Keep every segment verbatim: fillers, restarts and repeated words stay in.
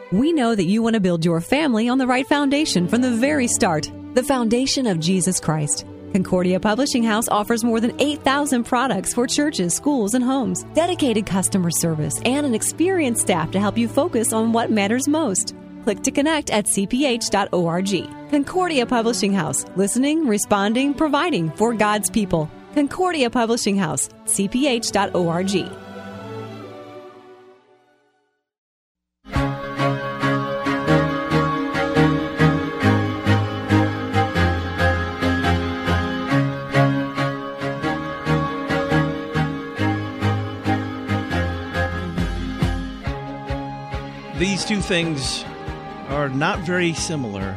We know that you want to build your family on the right foundation from the very start, the foundation of Jesus Christ. Concordia Publishing House offers more than eight thousand products for churches, schools, and homes, dedicated customer service, and an experienced staff to help you focus on what matters most. Click to connect at c p h dot org. Concordia Publishing House, listening, responding, providing for God's people. Concordia Publishing House, c p h dot org. These two things are not very similar.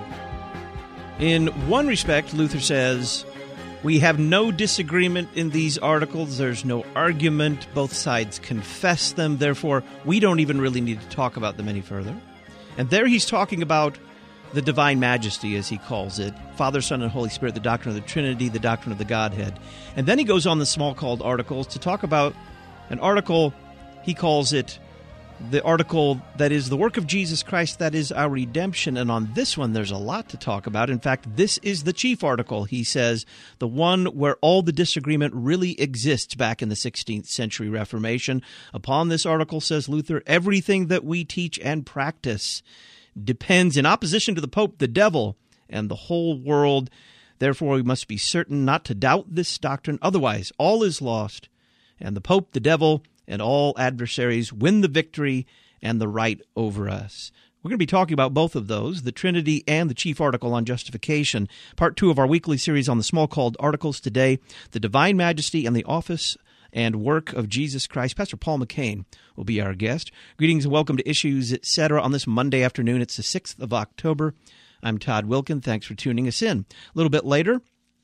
In one respect, Luther says, we have no disagreement in these articles. There's no argument. Both sides confess them. Therefore, we don't even really need to talk about them any further. And there he's talking about the divine majesty, as he calls it, Father, Son, and Holy Spirit, the doctrine of the Trinity, the doctrine of the Godhead. And then he goes on the small called articles to talk about an article, he calls it the article that is the work of Jesus Christ, that is our redemption. And on this one, there's a lot to talk about. In fact, this is the chief article, he says, the one where all the disagreement really exists back in the sixteenth century Reformation. Upon this article, says Luther, everything that we teach and practice depends in opposition to the Pope, the devil, and the whole world. Therefore, we must be certain not to doubt this doctrine. Otherwise, all is lost, and the Pope, the devil, and all adversaries win the victory and the right over us. We're going to be talking about both of those, the Trinity and the chief article on justification. Part two of our weekly series on the small called articles today, the divine majesty and the office and work of Jesus Christ. Pastor Paul McCain will be our guest. Greetings and welcome to Issues, et cetera on this Monday afternoon. It's the sixth of October. I'm Todd Wilkin. Thanks for tuning us in. A little bit later,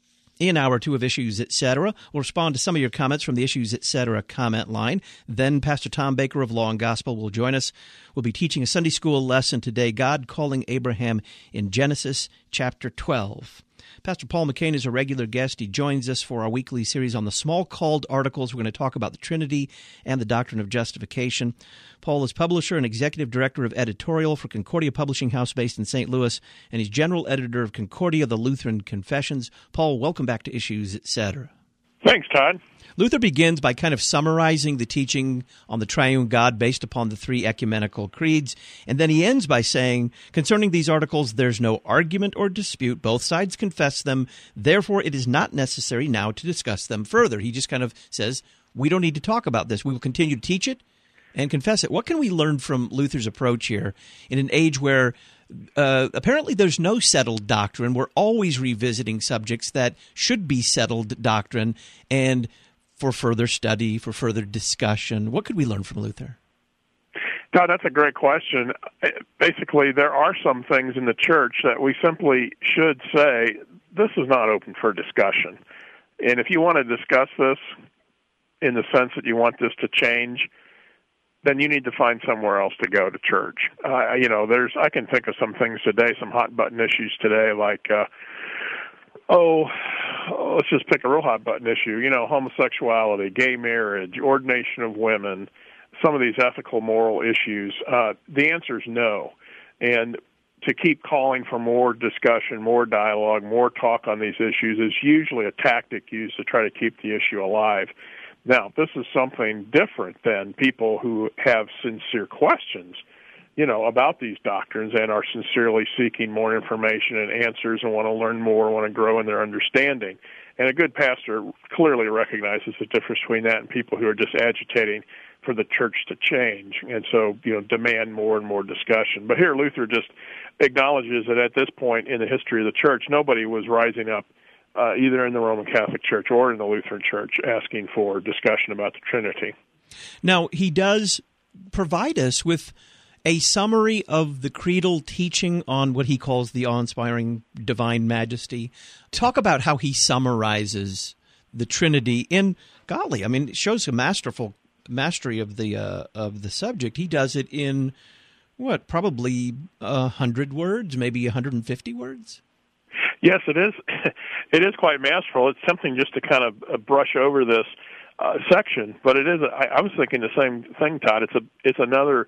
in hour two of Issues, et cetera, we'll respond to some of your comments from the Issues, et cetera comment line. Then Pastor Tom Baker of Law and Gospel will join us. We'll be teaching a Sunday school lesson today, God Calling Abraham in Genesis chapter twelve. Pastor Paul McCain is a regular guest. He joins us for our weekly series on the small called articles. We're going to talk about the Trinity and the doctrine of justification. Paul is publisher and executive director of editorial for Concordia Publishing House based in Saint Louis, and he's general editor of Concordia, the Lutheran Confessions. Paul, welcome back to Issues, et cetera. Thanks, Todd. Luther begins by kind of summarizing the teaching on the triune God based upon the three ecumenical creeds, and then he ends by saying, concerning these articles, there's no argument or dispute. Both sides confess them. Therefore, it is not necessary now to discuss them further. He just kind of says, we don't need to talk about this. We will continue to teach it and confess it. What can we learn from Luther's approach here in an age where uh, apparently there's no settled doctrine? We're always revisiting subjects that should be settled doctrine, and for further study, for further discussion. What could we learn from Luther? Todd, that's a great question. Basically, there are some things in the church that we simply should say, this is not open for discussion. And if you want to discuss this in the sense that you want this to change, then you need to find somewhere else to go to church. Uh, you know, there's I can think of some things today, some hot-button issues today, like, uh, oh, let's just pick a real hot-button issue, you know, homosexuality, gay marriage, ordination of women, some of these ethical, moral issues. Uh, the answer is no. And to keep calling for more discussion, more dialogue, more talk on these issues is usually a tactic used to try to keep the issue alive. Now, this is something different than people who have sincere questions, you know, about these doctrines and are sincerely seeking more information and answers and want to learn more, want to grow in their understanding. And a good pastor clearly recognizes the difference between that and people who are just agitating for the church to change, and so, you know, demand more and more discussion. But here Luther just acknowledges that at this point in the history of the church, nobody was rising up Uh, either in the Roman Catholic Church or in the Lutheran Church, asking for discussion about the Trinity. Now, he does provide us with a summary of the creedal teaching on what he calls the awe-inspiring divine majesty. Talk about how he summarizes the Trinity in, golly, I mean, it shows a masterful mastery of the uh, of the subject. He does it in, what, probably one hundred words, maybe one hundred fifty words? Yes, it is. It is quite masterful. It's something just to kind of brush over this uh, section, but it is. I, I was thinking the same thing, Todd. It's a. It's another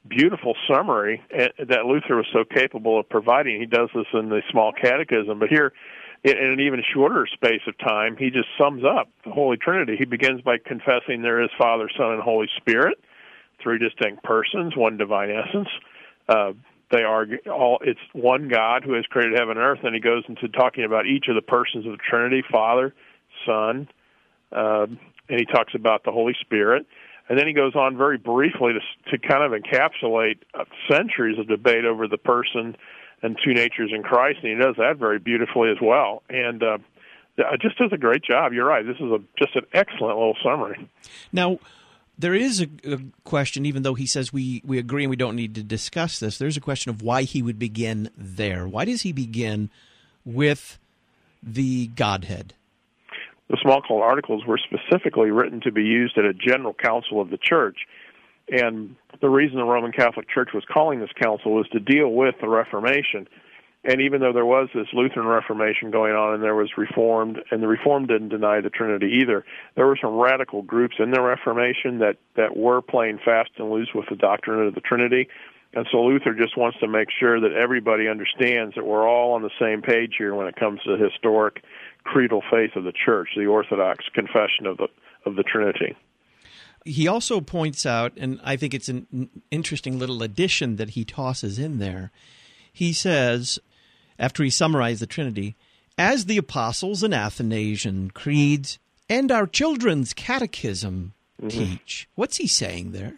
beautiful summary that Luther was so capable of providing. He does this in the Small Catechism, but here, in an even shorter space of time, he just sums up the Holy Trinity. He begins by confessing there is Father, Son, and Holy Spirit, three distinct persons, one divine essence. Uh, they are all, it's one God who has created heaven and earth. And he goes into talking about each of the persons of the Trinity, Father, Son, uh, and he talks about the Holy Spirit. And then he goes on very briefly to, to kind of encapsulate centuries of debate over the person and two natures in Christ, and he does that very beautifully as well. And uh, just does a great job. You're right. This is a, just an excellent little summary. Now, there is a, a question, even though he says we, we agree and we don't need to discuss this, there's a question of why he would begin there. Why does he begin with the Godhead? The Smalcald Articles were specifically written to be used at a general council of the Church. And the reason the Roman Catholic Church was calling this council was to deal with the Reformation. And even though there was this Lutheran Reformation going on and there was Reformed, and the Reformed didn't deny the Trinity either, there were some radical groups in the Reformation that, that were playing fast and loose with the doctrine of the Trinity. And so Luther just wants to make sure that everybody understands that we're all on the same page here when it comes to the historic creedal faith of the Church, the Orthodox confession of the of the Trinity. He also points out, and I think it's an interesting little addition that he tosses in there, he says, after he summarized the Trinity, as the Apostles and Athanasian creeds and our children's catechism mm-hmm. teach. What's he saying there?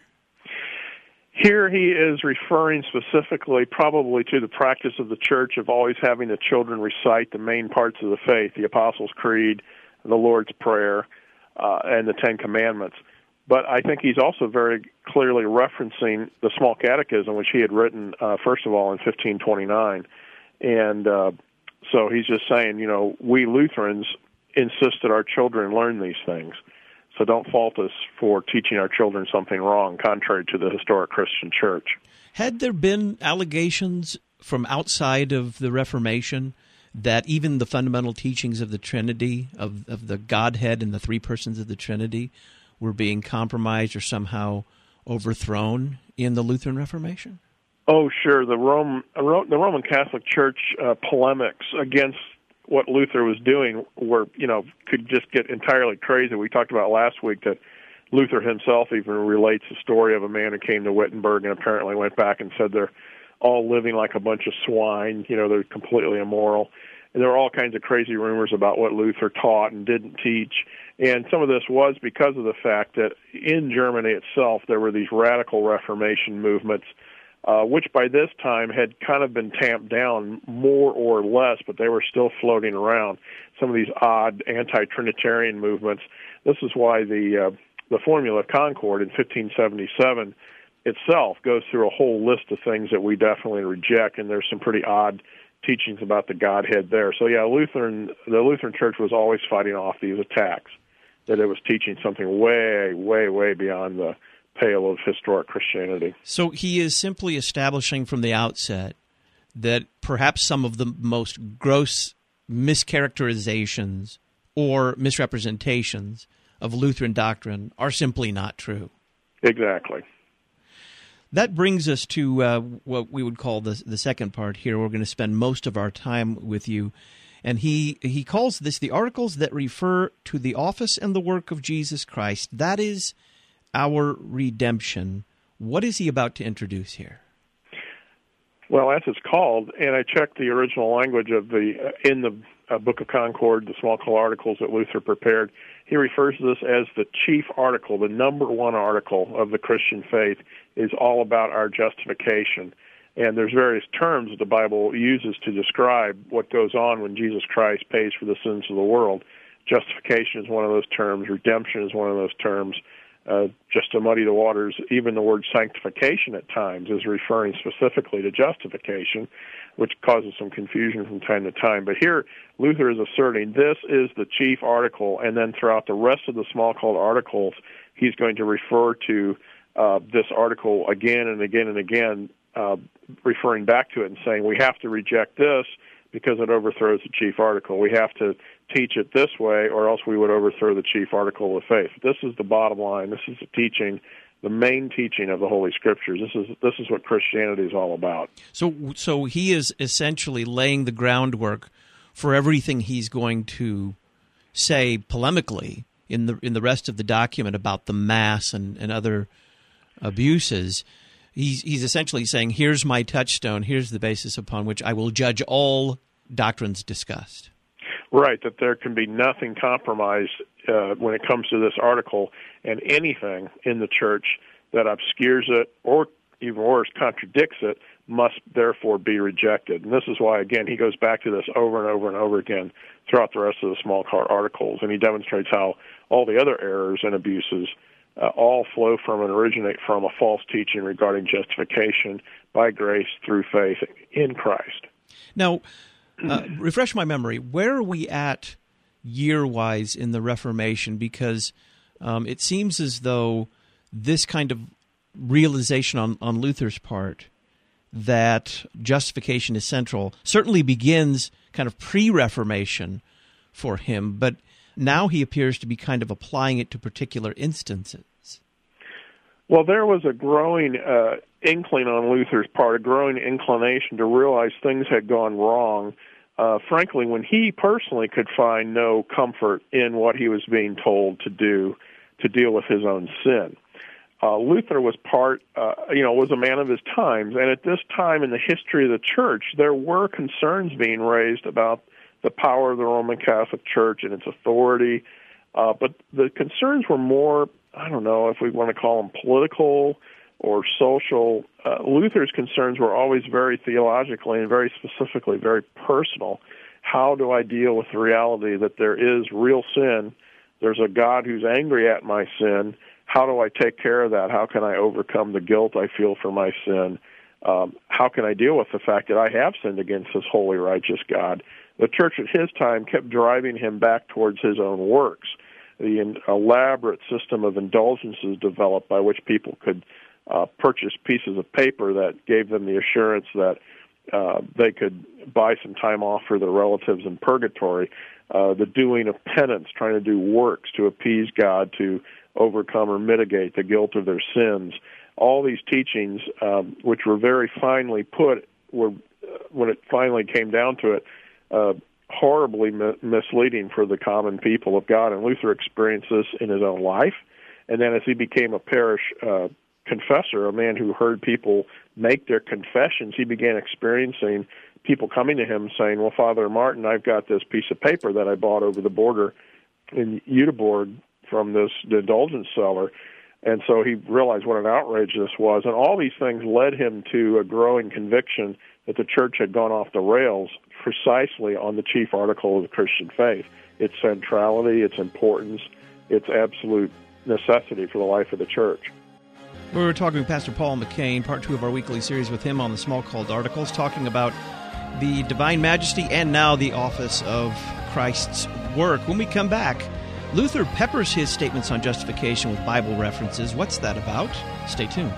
Here he is referring specifically probably to the practice of the Church of always having the children recite the main parts of the faith, the Apostles' Creed, the Lord's Prayer, uh, and the Ten Commandments. But I think he's also very clearly referencing the Small Catechism, which he had written, uh, first of all, in fifteen twenty-nine. And uh, so he's just saying, you know, we Lutherans insist that our children learn these things. So don't fault us for teaching our children something wrong, contrary to the historic Christian Church. Had there been allegations from outside of the Reformation that even the fundamental teachings of the Trinity, of, of the Godhead and the three persons of the Trinity, were being compromised or somehow overthrown in the Lutheran Reformation? Oh, sure. The Rome, the Roman Catholic Church uh, polemics against what Luther was doing were, you know, could just get entirely crazy. We talked about last week that Luther himself even relates the story of a man who came to Wittenberg and apparently went back and said they're all living like a bunch of swine, you know, they're completely immoral. And there were all kinds of crazy rumors about what Luther taught and didn't teach. And some of this was because of the fact that in Germany itself there were these radical Reformation movements, uh, which by this time had kind of been tamped down more or less, but they were still floating around. Some of these odd anti-Trinitarian movements. This is why the uh, the Formula of Concord in fifteen seventy-seven itself goes through a whole list of things that we definitely reject, and there's some pretty odd teachings about the Godhead there. So yeah, Lutheran the Lutheran Church was always fighting off these attacks, that it was teaching something way, way, way beyond the pale of historic Christianity. So he is simply establishing from the outset that perhaps some of the most gross mischaracterizations or misrepresentations of Lutheran doctrine are simply not true. Exactly. That brings us to uh, what we would call the the second part here. We're going to spend most of our time with you. And he, he calls this the articles that refer to the office and the work of Jesus Christ. That is our redemption. What is he about to introduce here? Well, as it's called, and I checked the original language of the uh, in the uh, Book of Concord, the Smalcald Articles that Luther prepared, he refers to this as the chief article, the number one article of the Christian faith is all about our justification. And there's various terms that the Bible uses to describe what goes on when Jesus Christ pays for the sins of the world. Justification is one of those terms. Redemption is one of those terms. Uh, just to muddy the waters, even the word sanctification at times is referring specifically to justification, which causes some confusion from time to time. But here, Luther is asserting this is the chief article, and then throughout the rest of the Smalcald Articles, he's going to refer to uh, this article again and again and again, uh, referring back to it and saying we have to reject this because it overthrows the chief article. We have to teach it this way or else we would overthrow the chief article of faith. This is the bottom line. This is the teaching. the main teaching of the Holy Scriptures. This is this is what Christianity is all about. So, so he is essentially laying the groundwork for everything he's going to say polemically in the in the rest of the document about the Mass and, and other abuses. He's he's essentially saying, here's my touchstone, here's the basis upon which I will judge all doctrines discussed. Right, that there can be nothing compromised uh, when it comes to this article, and anything in the church that obscures it or, even worse, contradicts it must therefore be rejected. And this is why, again, he goes back to this over and over and over again throughout the rest of the small car articles, and he demonstrates how all the other errors and abuses uh, all flow from and originate from a false teaching regarding justification by grace through faith in Christ. Now, uh, refresh my memory. Where are we at year-wise in the Reformation? Because um, it seems as though this kind of realization on, on Luther's part that justification is central certainly begins kind of pre-Reformation for him, but now he appears to be kind of applying it to particular instances. Well, there was a growing uh, inkling on Luther's part, a growing inclination to realize things had gone wrong, uh, frankly, when he personally could find no comfort in what he was being told to do to deal with his own sin. Uh, Luther was part, uh, you know, was a man of his times, and at this time in the history of the church, there were concerns being raised about the power of the Roman Catholic Church and its authority, uh, but the concerns were more, I don't know if we want to call them political or social. Uh, Luther's concerns were always very theologically and very specifically very personal. How do I deal with the reality that there is real sin? There's a God who's angry at my sin. How do I take care of that? How can I overcome the guilt I feel for my sin? Um, how can I deal with the fact that I have sinned against this holy, righteous God? The church at his time kept driving him back towards his own works. The elaborate system of indulgences developed by which people could uh, purchase pieces of paper that gave them the assurance that uh, they could buy some time off for their relatives in purgatory. Uh, the doing of penance, trying to do works to appease God, to overcome or mitigate the guilt of their sins. All these teachings, um, which were very finely put, were, uh, when it finally came down to it, uh, horribly mi- misleading for the common people of God. And Luther experienced this in his own life. And then as he became a parish uh, confessor, a man who heard people make their confessions, he began experiencing people coming to him saying, well, Father Martin, I've got this piece of paper that I bought over the border in Udeborg from this indulgence seller. And so he realized what an outrage this was. And all these things led him to a growing conviction that the church had gone off the rails precisely on the chief article of the Christian faith, its centrality, its importance, its absolute necessity for the life of the church. We were talking with Pastor Paul McCain, part two of our weekly series with him on the Small Called Articles, talking about the divine majesty and now the office of Christ's work. When we come back, Luther peppers his statements on justification with Bible references. What's that about? Stay tuned.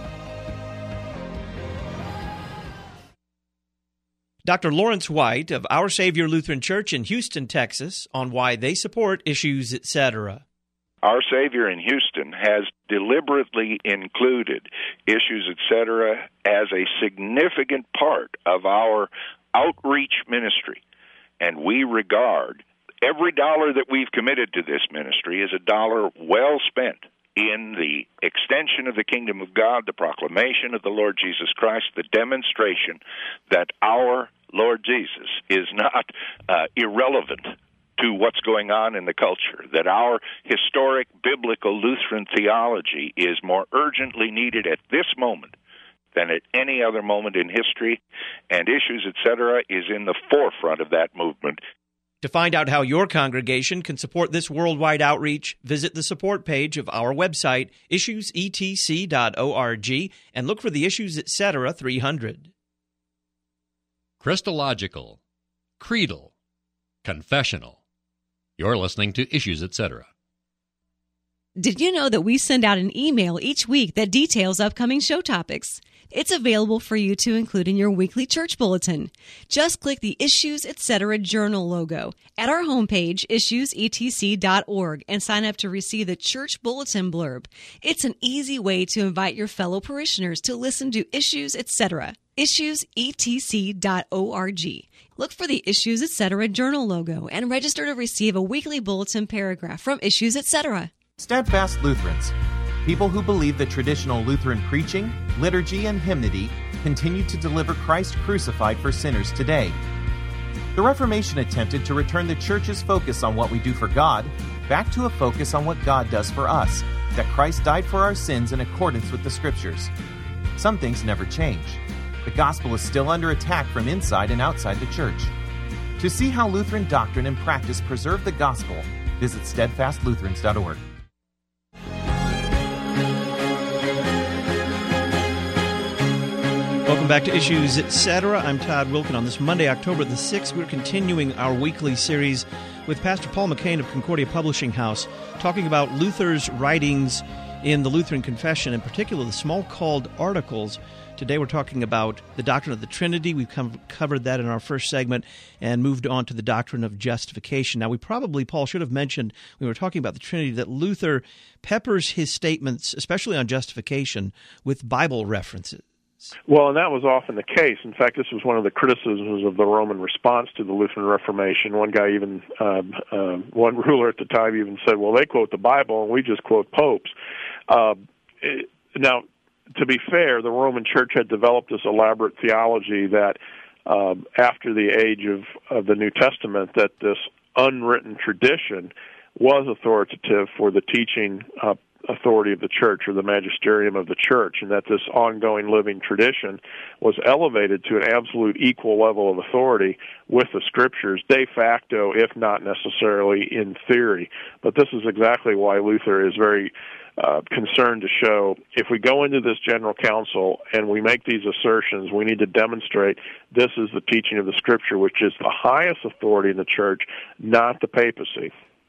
Doctor Lawrence White of Our Savior Lutheran Church in Houston, Texas, on why they support Issues, et cetera. Our Savior in Houston has deliberately included Issues, et cetera as a significant part of our outreach ministry, and we regard every dollar that we've committed to this ministry is a dollar well spent in the extension of the kingdom of God, the proclamation of the Lord Jesus Christ, the demonstration that our Lord Jesus is not uh, irrelevant to what's going on in the culture, that our historic biblical Lutheran theology is more urgently needed at this moment than at any other moment in history, and Issues, et cetera, is in the forefront of that movement. To find out how your congregation can support this worldwide outreach, visit the support page of our website, issues e t c dot org, and look for the Issues, et cetera three hundred. Christological, creedal, confessional. You're listening to Issues, et cetera. Did you know that we send out an email each week that details upcoming show topics? It's available for you to include in your weekly church bulletin. Just click the Issues Etc. Journal logo at our homepage, issues e t c dot org, and sign up to receive the church bulletin blurb. It's an easy way to invite your fellow parishioners to listen to Issues Etc. issues e t c dot org. Look for the Issues Etc. Journal logo and register to receive a weekly bulletin paragraph from Issues Etc. Steadfast Lutherans, people who believe that traditional Lutheran preaching, liturgy, and hymnody continue to deliver Christ crucified for sinners today. The Reformation attempted to return the Church's focus on what we do for God back to a focus on what God does for us, that Christ died for our sins in accordance with the Scriptures. Some things never change. The gospel is still under attack from inside and outside the Church. To see how Lutheran doctrine and practice preserve the gospel, visit steadfast lutherans dot org. Welcome back to Issues Etc. I'm Todd Wilken. On this Monday, October the sixth, we're continuing our weekly series with Pastor Paul McCain of Concordia Publishing House, talking about Luther's writings in the Lutheran Confession, in particular the Smalcald Articles. Today we're talking about the doctrine of the Trinity. We've come, covered that in our first segment and moved on to the doctrine of justification. Now, we probably, Paul, should have mentioned when we were talking about the Trinity that Luther peppers his statements, especially on justification, with Bible references. Well, and that was often the case. In fact, this was one of the criticisms of the Roman response to the Lutheran Reformation. One guy even, uh, uh, one ruler at the time even said, well, they quote the Bible and we just quote popes. Uh, it, now, to be fair, the Roman Church had developed this elaborate theology that uh, after the age of, of the New Testament, that this unwritten tradition was authoritative for the teaching uh, authority of the church, or the magisterium of the church, and that this ongoing living tradition was elevated to an absolute equal level of authority with the Scriptures, de facto, if not necessarily in theory. But this is exactly why Luther is very uh, concerned to show, if we go into this general council and we make these assertions, we need to demonstrate this is the teaching of the Scripture, which is the highest authority in the church, not the papacy.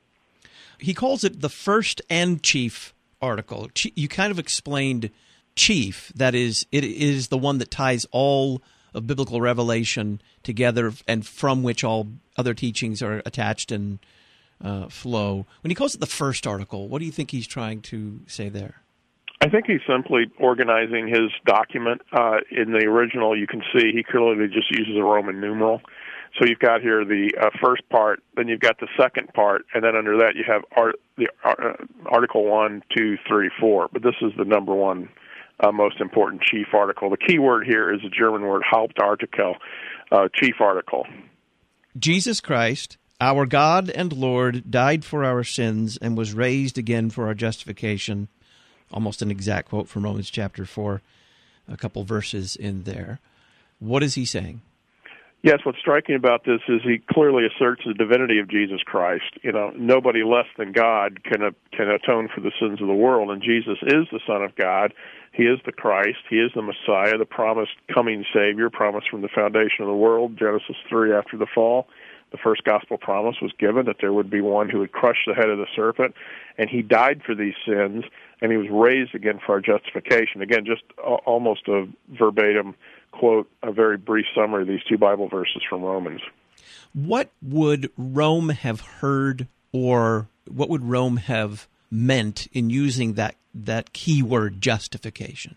He calls it the first and chief article. You kind of explained chief, that is, it is the one that ties all of biblical revelation together and from which all other teachings are attached and uh, flow. When he calls it the first article, what do you think he's trying to say there? I think he's simply organizing his document. Uh, in the original, you can see he clearly just uses a Roman numeral. So you've got here the uh, first part, then you've got the second part, and then under that you have art, the uh, Article one, two, three, four. But this is the number one uh, most important chief article. The key word here is the German word Hauptartikel, uh, chief article. Jesus Christ, our God and Lord, died for our sins and was raised again for our justification. Almost an exact quote from Romans chapter four, a couple verses in there. What is he saying? Yes, what's striking about this is he clearly asserts the divinity of Jesus Christ. You know, nobody less than God can uh, can atone for the sins of the world, and Jesus is the Son of God. He is the Christ. He is the Messiah, the promised coming Savior, promised from the foundation of the world, Genesis three, after the fall. The first gospel promise was given that there would be one who would crush the head of the serpent, and he died for these sins, and he was raised again for our justification. Again, just uh, almost a verbatim quote, a very brief summary of these two Bible verses from Romans. What would Rome have heard, or what would Rome have meant in using that, that key word, justification?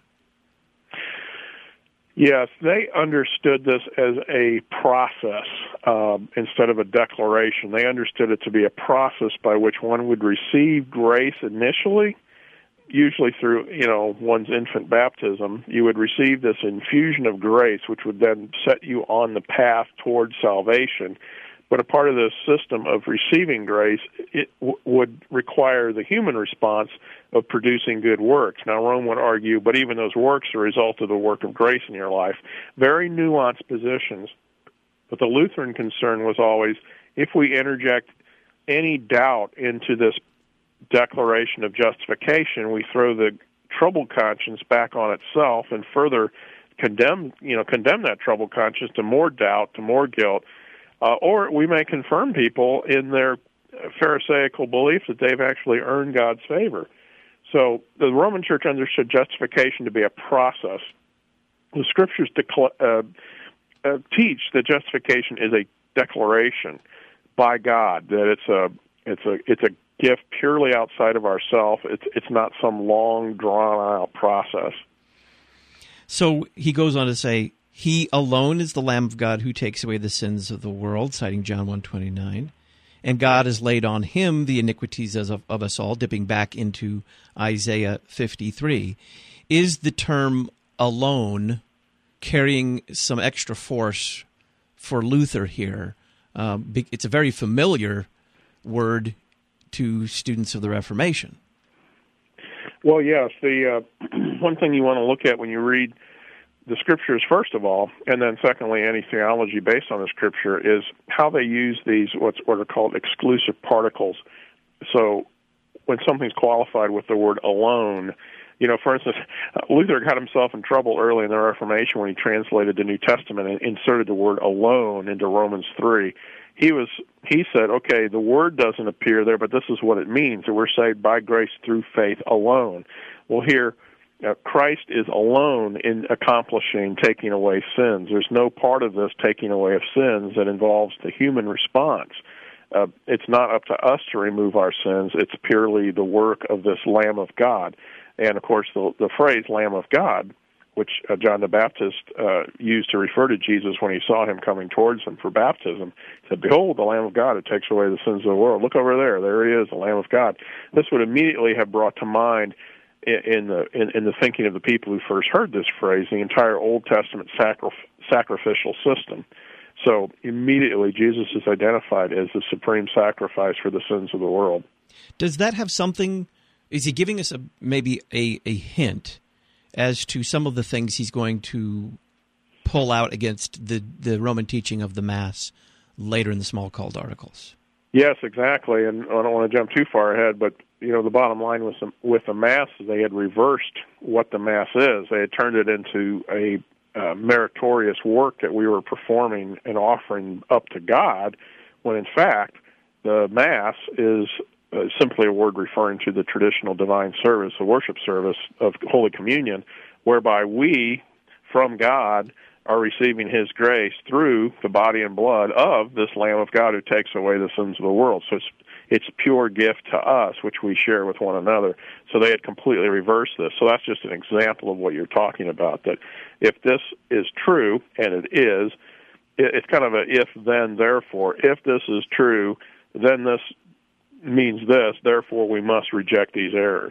Yes, they understood this as a process um, instead of a declaration. They understood it to be a process by which one would receive grace initially, usually through, you know, one's infant baptism. You would receive this infusion of grace, which would then set you on the path towards salvation. But a part of this system of receiving grace, it w- would require the human response of producing good works. Now, Rome would argue, but even those works are a result of the work of grace in your life. Very nuanced positions. But the Lutheran concern was always, if we interject any doubt into this declaration of justification, we throw the troubled conscience back on itself and further condemn, you know, condemn that troubled conscience to more doubt, to more guilt, uh, or we may confirm people in their Pharisaical belief that they've actually earned God's favor. So the Roman Church understood justification to be a process. The Scriptures decla- uh, uh, teach that justification is a declaration by God, that it's a it's a it's a gift purely outside of ourselves. It's it's not some long drawn out process. So he goes on to say, "He alone is the Lamb of God who takes away the sins of the world," citing John one twenty-nine. And God has laid on him the iniquities of, of us all, dipping back into Isaiah fifty-three. Is the term alone carrying some extra force for Luther here? Uh, it's a very familiar word to students of the Reformation. Well, yes. The uh, one thing you want to look at when you read the Scriptures, first of all, and then secondly, any theology based on the Scripture, is how they use these what's what are called exclusive particles. So when something's qualified with the word alone, you know, for instance, Luther got himself in trouble early in the Reformation when he translated the New Testament and inserted the word alone into Romans three. He was he said, okay, the word doesn't appear there, but this is what it means, that we're saved by grace through faith alone. Well, here, Uh, Christ is alone in accomplishing taking away sins. There's no part of this taking away of sins that involves the human response. Uh, it's not up to us to remove our sins. It's purely the work of this Lamb of God. And, of course, the, the phrase Lamb of God, which uh, John the Baptist uh, used to refer to Jesus when he saw him coming towards him for baptism, said, "Behold, the Lamb of God who takes away the sins of the world. Look over there. There he is, the Lamb of God." This would immediately have brought to mind in the in, in the thinking of the people who first heard this phrase, the entire Old Testament sacri- sacrificial system. So immediately Jesus is identified as the supreme sacrifice for the sins of the world. Does that have something, is he giving us a, maybe a, a hint as to some of the things he's going to pull out against the, the Roman teaching of the Mass later in the Smalcald articles? Yes, exactly, and I don't want to jump too far ahead, but you know, the bottom line with the, with the Mass, they had reversed what the Mass is. They had turned it into a uh, meritorious work that we were performing and offering up to God, when in fact the Mass is uh, simply a word referring to the traditional divine service, the worship service of Holy Communion, whereby we, from God, are receiving His grace through the body and blood of this Lamb of God who takes away the sins of the world. So it's It's a pure gift to us, which we share with one another. So they had completely reversed this. So that's just an example of what you're talking about, that if this is true, and it is, it's kind of a if, then, therefore. If this is true, then this means this, therefore we must reject these errors.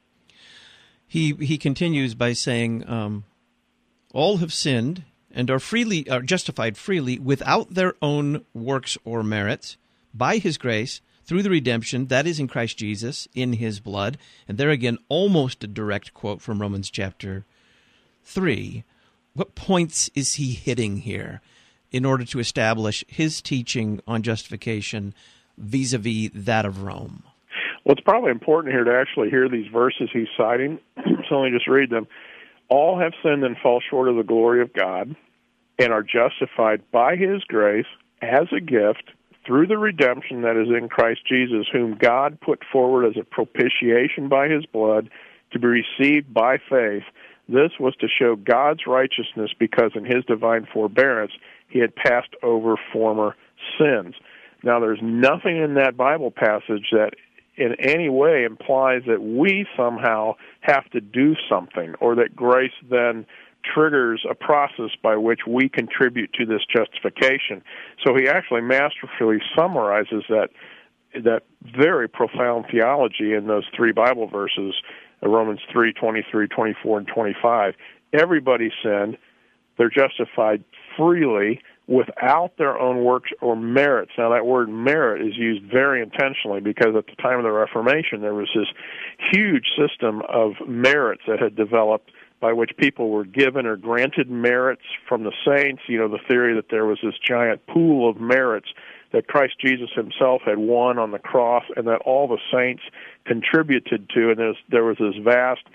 He he continues by saying, um, all have sinned and are freely are justified freely without their own works or merits, by His grace, through the redemption that is in Christ Jesus, in His blood. And there again, almost a direct quote from Romans chapter three. What points is he hitting here in order to establish his teaching on justification vis-a-vis that of Rome? Well, it's probably important here to actually hear these verses he's citing, so let me just read them. All have sinned and fall short of the glory of God, and are justified by His grace as a gift through the redemption that is in Christ Jesus, whom God put forward as a propitiation by His blood to be received by faith. This was to show God's righteousness, because in His divine forbearance He had passed over former sins. Now, there's nothing in that Bible passage that in any way implies that we somehow have to do something, or that grace then triggers a process by which we contribute to this justification. So he actually masterfully summarizes that that very profound theology in those three Bible verses, Romans three, twenty-three, twenty-four, and twenty-five. Everybody sinned. They're justified freely without their own works or merits. Now, that word merit is used very intentionally, because at the time of the Reformation, there was this huge system of merits that had developed, by which people were given or granted merits from the saints. You know, the theory that there was this giant pool of merits that Christ Jesus Himself had won on the cross, and that all the saints contributed to, and there was this vast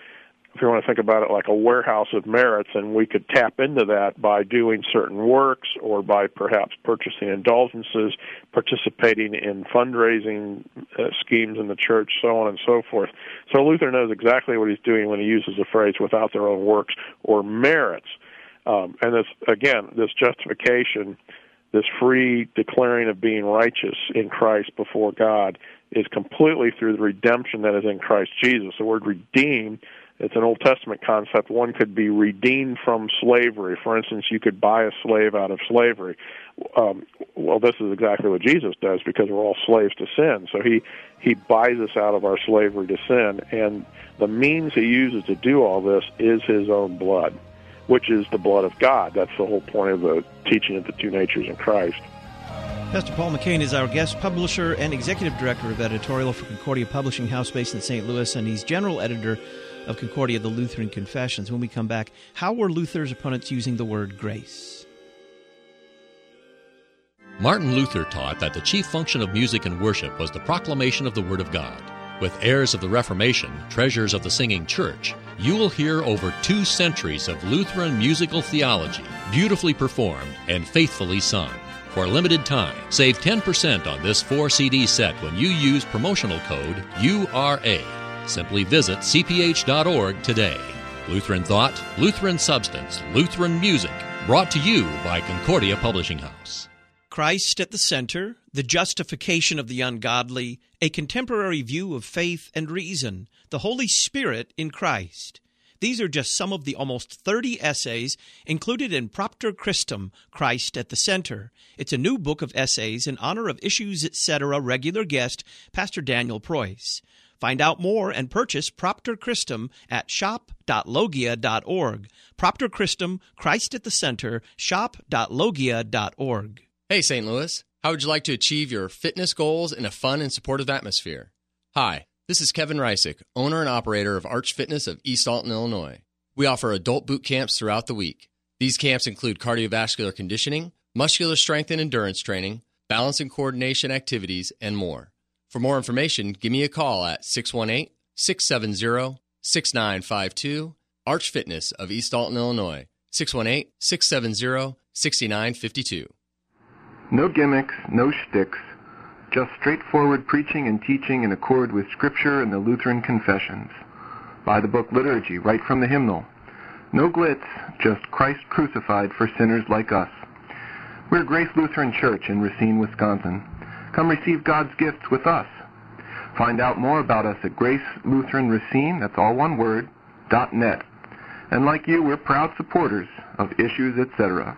if you want to think about it like a warehouse of merits, and we could tap into that by doing certain works or by perhaps purchasing indulgences, participating in fundraising uh, schemes in the church, so on and so forth. So Luther knows exactly what he's doing when he uses the phrase without their own works or merits. Um, and this, again, this justification, this free declaring of being righteous in Christ before God, is completely through the redemption that is in Christ Jesus. The word redeem, it's an Old Testament concept. One could be redeemed from slavery. For instance, you could buy a slave out of slavery. Um, well, this is exactly what Jesus does, because we're all slaves to sin. So he, he buys us out of our slavery to sin, and the means he uses to do all this is his own blood, which is the blood of God. That's the whole point of the teaching of the two natures in Christ. Pastor Paul McCain is our guest publisher and executive director of editorial for Concordia Publishing House based in Saint Louis, and he's general editor of Concordia, the Lutheran Confessions. When we come back, how were Luther's opponents using the word grace? Martin Luther taught that the chief function of music and worship was the proclamation of the Word of God. With heirs of the Reformation, treasures of the singing church, you will hear over two centuries of Lutheran musical theology, beautifully performed and faithfully sung. For a limited time, save ten percent on this four C D set when you use promotional code U R A. Simply visit c p h dot org today. Lutheran Thought, Lutheran Substance, Lutheran Music, brought to you by Concordia Publishing House. Christ at the center, the justification of the ungodly, a contemporary view of faith and reason, the Holy Spirit in Christ. These are just some of the almost thirty essays included in Propter Christum, Christ at the Center. It's a new book of essays in honor of Issues Etc. regular guest, Pastor Daniel Preuss. Find out more and purchase Propter Christum at shop dot logia dot org. Propter Christum, Christ at the Center, shop dot logia dot org. Hey, Saint Louis. How would you like to achieve your fitness goals in a fun and supportive atmosphere? Hi, this is Kevin Reisick, owner and operator of Arch Fitness of East Alton, Illinois. We offer adult boot camps throughout the week. These camps include cardiovascular conditioning, muscular strength and endurance training, balance and coordination activities, and more. For more information, give me a call at six one eight, six seven zero, six nine five two, Arch Fitness of East Alton, Illinois, six one eight, six seven zero, six nine five two. No gimmicks, no shticks, just straightforward preaching and teaching in accord with Scripture and the Lutheran Confessions. Buy the book Liturgy right from the hymnal. No glitz, just Christ crucified for sinners like us. We're Grace Lutheran Church in Racine, Wisconsin. Come receive God's gifts with us. Find out more about us at Grace Lutheran Racine, that's all one word, dot net. And like you, we're proud supporters of Issues Etc.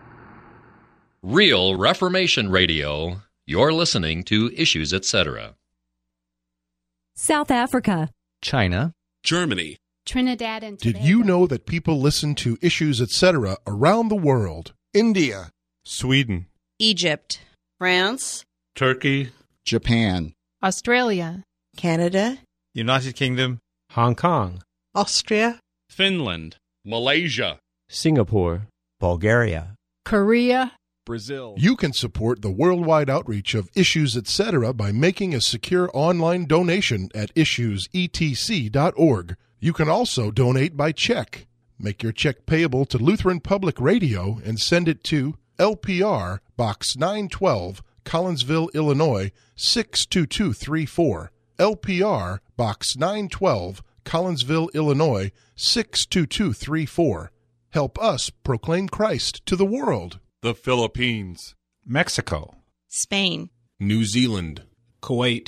Real Reformation Radio. You're listening to Issues Etc. South Africa, China, Germany, Trinidad and Tobago. Did you know that people listen to Issues Etc. around the world? India, Sweden, Egypt, France, Turkey, Japan, Australia, Canada, United Kingdom, Hong Kong, Austria, Finland, Malaysia, Singapore, Bulgaria, Korea, Brazil. You can support the worldwide outreach of Issues Etc. by making a secure online donation at issues e t c dot org. You can also donate by check. Make your check payable to Lutheran Public Radio and send it to L P R Box nine twelve, Collinsville, Illinois six two two three four. L P R Box nine twelve, Collinsville, Illinois six two two three four. Help us proclaim Christ to the world. The Philippines, Mexico, Spain, New Zealand, Kuwait.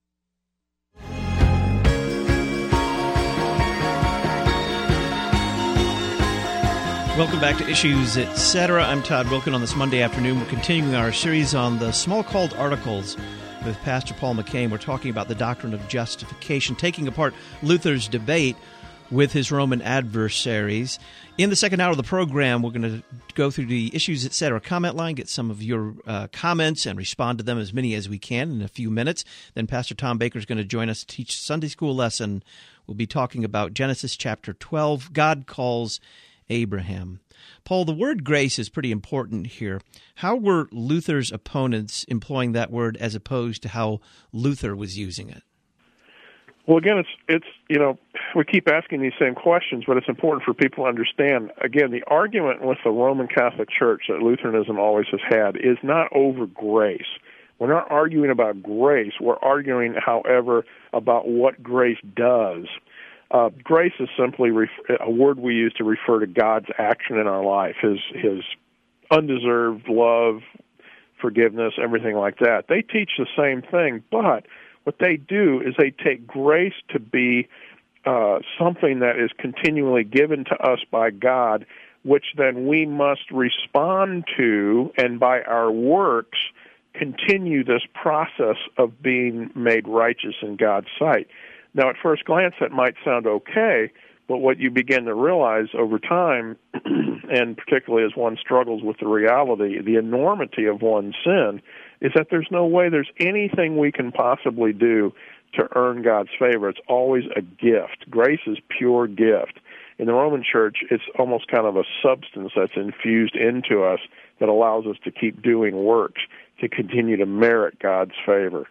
Welcome back to Issues Etc. I'm Todd Wilken. On this Monday afternoon, we're continuing our series on the small called articles with Pastor Paul McCain. We're talking about the doctrine of justification, taking apart Luther's debate with his Roman adversaries. In the second hour of the program, we're going to go through the Issues Etc. comment line, get some of your uh, comments and respond to them, as many as we can, in a few minutes. Then Pastor Tom Baker is going to join us to teach a Sunday school lesson. We'll be talking about Genesis chapter twelve, God calls Abraham. Paul, the word grace is pretty important here. How were Luther's opponents employing that word as opposed to how Luther was using it? Well, again, it's it's you know we keep asking these same questions, but it's important for people to understand. Again, the argument with the Roman Catholic Church that Lutheranism always has had is not over grace. We're not arguing about grace. We're arguing, however, about what grace does. Uh, grace is simply ref- a word we use to refer to God's action in our life, His His undeserved love, forgiveness, everything like that. They teach the same thing, but what they do is they take grace to be uh, something that is continually given to us by God, which then we must respond to, and by our works continue this process of being made righteous in God's sight. Now, at first glance, that might sound okay, but what you begin to realize over time, and particularly as one struggles with the reality, the enormity of one's sin, is that there's no way there's anything we can possibly do to earn God's favor. It's always a gift. Grace is pure gift. In the Roman Church, it's almost kind of a substance that's infused into us that allows us to keep doing works to continue to merit God's favor.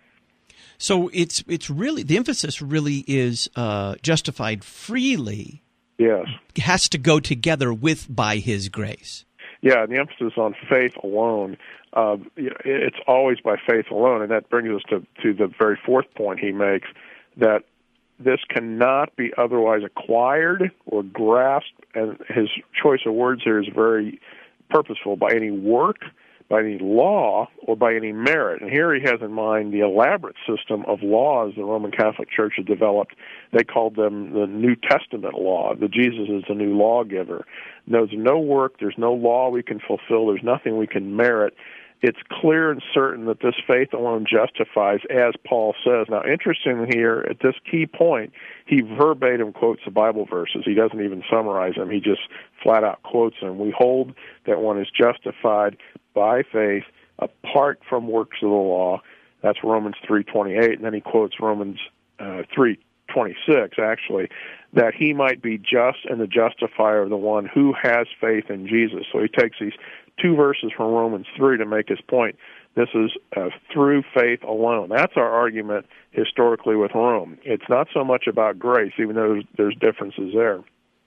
So it's it's really, the emphasis really is uh, justified freely. Yes. It has to go together with by His grace. Yeah, and the emphasis on faith alone. Uh, it's always by faith alone, and that brings us to, to the very fourth point he makes, that this cannot be otherwise acquired or grasped, and his choice of words here is very purposeful, by any work, by any law, or by any merit. And here he has in mind the elaborate system of laws the Roman Catholic Church has developed. They called them the New Testament law. The Jesus is the new lawgiver. There's no work, there's no law we can fulfill, there's nothing we can merit. It's clear and certain that this faith alone justifies, as Paul says. Now, interesting here, at this key point, he verbatim quotes the Bible verses. He doesn't even summarize them. He just flat out quotes them. We hold that one is justified by faith apart from works of the law. That's Romans three twenty-eight, and then he quotes Romans uh, three twenty-six, actually, that he might be just and the justifier of the one who has faith in Jesus. So he takes these two verses from Romans three to make his point. This is uh, through faith alone. That's our argument historically with Rome. It's not so much about grace, even though there's, there's differences there.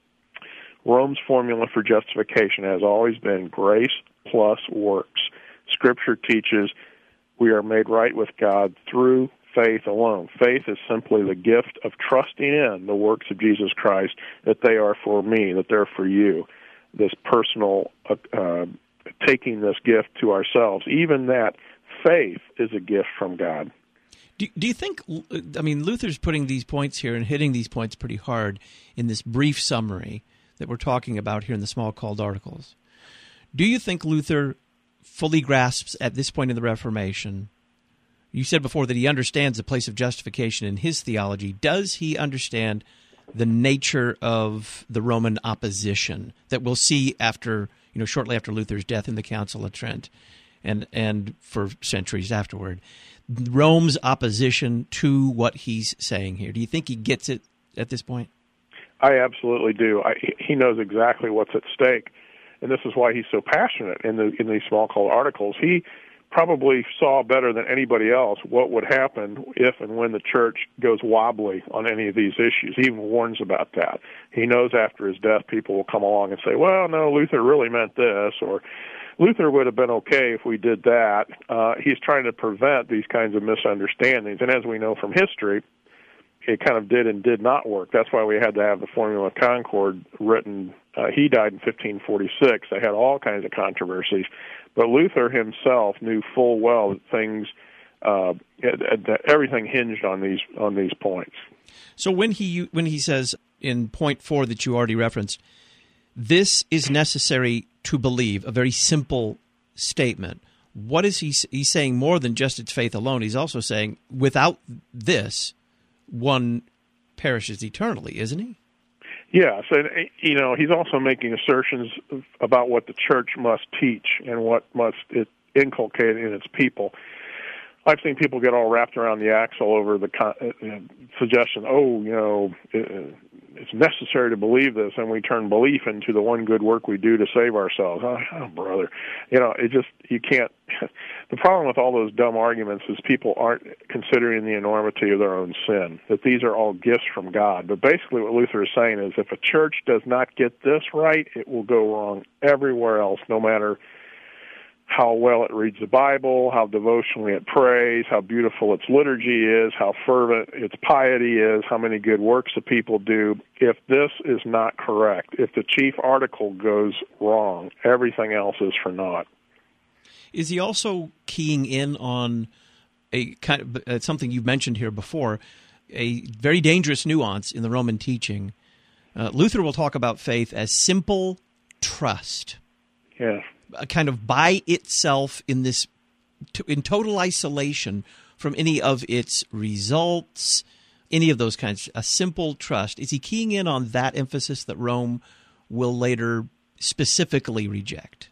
Rome's formula for justification has always been grace plus works. Scripture teaches we are made right with God through faith alone. Faith is simply the gift of trusting in the works of Jesus Christ, that they are for me, that they're for you. This personal uh, uh, taking this gift to ourselves, even that faith is a gift from God. Do, do you think, I mean, Luther's putting these points here and hitting these points pretty hard in this brief summary that we're talking about here in the small called articles. Do you think Luther fully grasps at this point in the Reformation? You said before that he understands the place of justification in his theology. Does he understand the nature of the Roman opposition that we'll see after, you know, shortly after Luther's death in the Council of Trent and and for centuries afterward? Rome's opposition to what he's saying here. Do you think he gets it at this point? I absolutely do. I, he knows exactly what's at stake, and this is why he's so passionate in the in these small called articles. He probably saw better than anybody else what would happen if and when the church goes wobbly on any of these issues. He even warns about that. He knows after his death people will come along and say, well, no, Luther really meant this, or Luther would have been okay if we did that. Uh, he's trying to prevent these kinds of misunderstandings, and as we know from history, it kind of did and did not work. That's why we had to have the Formula of Concord written. Uh, he died in fifteen forty-six. They had all kinds of controversies. But Luther himself knew full well that things, uh, that everything hinged on these on these points. So when he when he says in point four that you already referenced, this is necessary to believe, a very simple statement. What is he? He's saying more than just it's faith alone. He's also saying without this, one perishes eternally, isn't he? Yes, and you know he's also making assertions about what the church must teach and what must it inculcate in its people. I've seen people get all wrapped around the axle over the con- uh, suggestion, oh, you know, it, it's necessary to believe this, and we turn belief into the one good work we do to save ourselves. Oh, oh brother. You know, it just, you can't. The problem with all those dumb arguments is people aren't considering the enormity of their own sin, that these are all gifts from God. But basically what Luther is saying is if a church does not get this right, it will go wrong everywhere else, no matter how well it reads the Bible, how devotionally it prays, how beautiful its liturgy is, how fervent its piety is, how many good works the people do. If this is not correct, if the chief article goes wrong, everything else is for naught. Is he also keying in on a kind of uh, something you've mentioned here before, a very dangerous nuance in the Roman teaching? Uh, Luther will talk about faith as simple trust. Yes. Kind of by itself in this, in total isolation from any of its results, any of those kinds, a simple trust. Is he keying in on that emphasis that Rome will later specifically reject?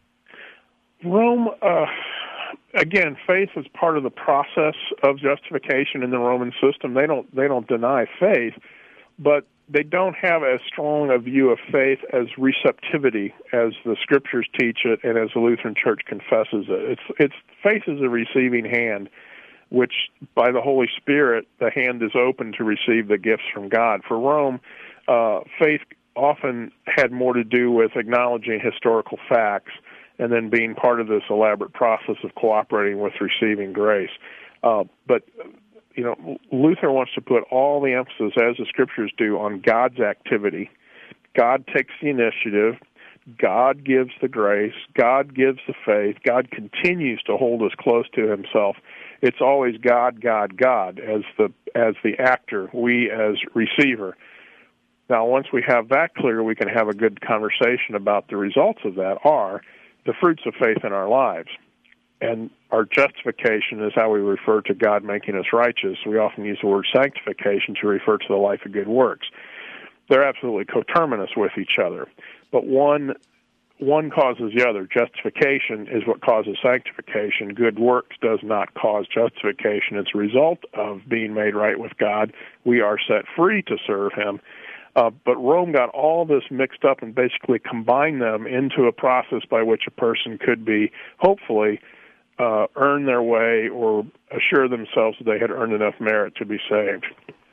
Rome, uh, again, faith is part of the process of justification in the Roman system. They don't they don't deny faith, but they don't have as strong a view of faith as receptivity as the Scriptures teach it and as the Lutheran Church confesses it. It's it's faith is a receiving hand, which by the Holy Spirit, the hand is open to receive the gifts from God. For Rome, uh, faith often had more to do with acknowledging historical facts and then being part of this elaborate process of cooperating with receiving grace. Uh, but You know, Luther wants to put all the emphasis, as the Scriptures do, on God's activity. God takes the initiative. God gives the grace. God gives the faith. God continues to hold us close to Himself. It's always God, God, God as the as the actor, we as receiver. Now, once we have that clear, we can have a good conversation about the results of that are the fruits of faith in our lives. And our justification is how we refer to God making us righteous. We often use the word sanctification to refer to the life of good works. They're absolutely coterminous with each other. But one one causes the other. Justification is what causes sanctification. Good works does not cause justification. It's a result of being made right with God. We are set free to serve Him. Uh, but Rome got all this mixed up and basically combined them into a process by which a person could be, hopefully, Uh, earn their way or assure themselves that they had earned enough merit to be saved.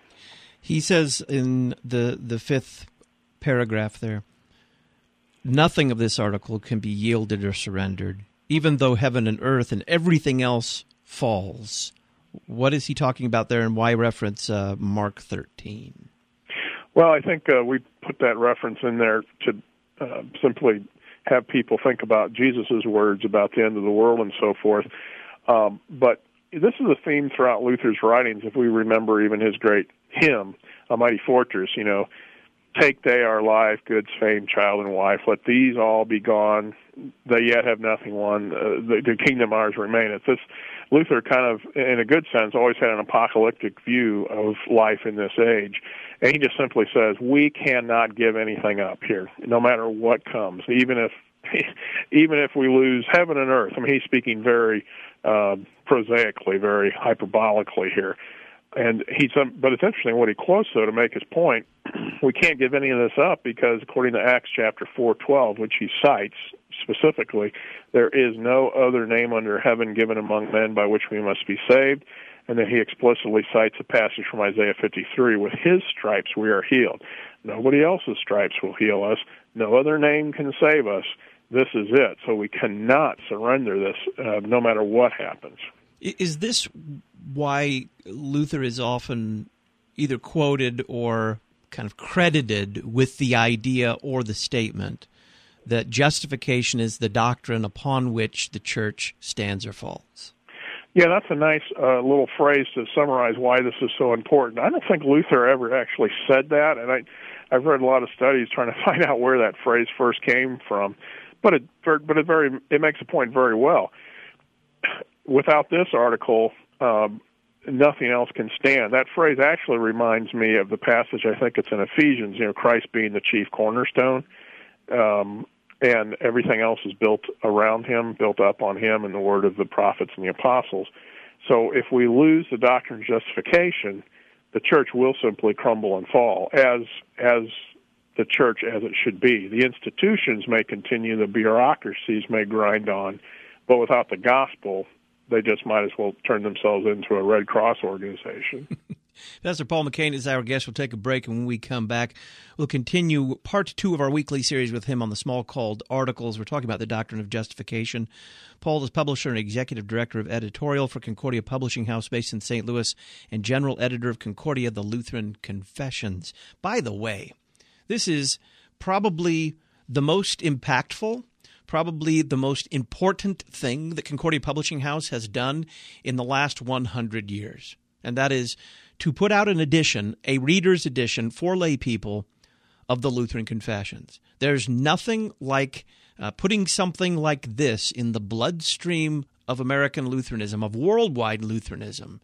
He says in the, the fifth paragraph there, nothing of this article can be yielded or surrendered, even though heaven and earth and everything else falls. What is he talking about there, and why reference uh, Mark thirteen? Well, I think uh, we put that reference in there to uh, simply have people think about Jesus' words about the end of the world and so forth. Um, but this is a theme throughout Luther's writings, if we remember even his great hymn, A Mighty Fortress, you know, take they our life, goods, fame, child, and wife, let these all be gone, they yet have nothing won, uh, the, the kingdom ours remaineth. This, Luther kind of, in a good sense, always had an apocalyptic view of life in this age. And he just simply says, we cannot give anything up here, no matter what comes, even if even if we lose heaven and earth. I mean, he's speaking very uh, prosaically, very hyperbolically here. And he's, um, but it's interesting what he quotes, though, to make his point. We can't give any of this up because, according to Acts chapter four twelve, which he cites specifically, there is no other name under heaven given among men by which we must be saved. And then he explicitly cites a passage from Isaiah fifty-three, with his stripes we are healed. Nobody else's stripes will heal us. No other name can save us. This is it. So we cannot surrender this uh, no matter what happens. Is this why Luther is often either quoted or kind of credited with the idea or the statement that justification is the doctrine upon which the church stands or falls? Yeah, that's a nice uh, little phrase to summarize why this is so important. I don't think Luther ever actually said that, and I, I've read a lot of studies trying to find out where that phrase first came from. But it, but it very, it makes a point very well. Without this article, um, nothing else can stand. That phrase actually reminds me of the passage, I think it's in Ephesians, you know, Christ being the chief cornerstone, um, and everything else is built around him, built up on him and the word of the prophets and the apostles. So if we lose the doctrine of justification, the church will simply crumble and fall, as as the church as it should be. The institutions may continue, the bureaucracies may grind on, but without the gospel, they just might as well turn themselves into a Red Cross organization. Pastor Paul McCain is our guest. We'll take a break, and when we come back, we'll continue part two of our weekly series with him on the small called articles. We're talking about the doctrine of justification. Paul is publisher and executive director of editorial for Concordia Publishing House based in Saint Louis and general editor of Concordia, the Lutheran Confessions. By the way, this is probably the most impactful, probably the most important thing that Concordia Publishing House has done in the last one hundred years, and that is to put out an edition, a reader's edition for lay people of the Lutheran Confessions. There's nothing like uh, putting something like this in the bloodstream of American Lutheranism, of worldwide Lutheranism,